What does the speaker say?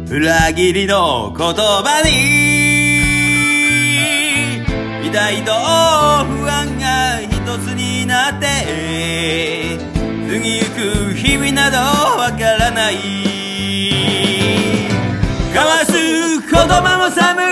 裏切りの言葉に期待と不安が一つになって過ぎゆく日々などわからない交わす言葉も寒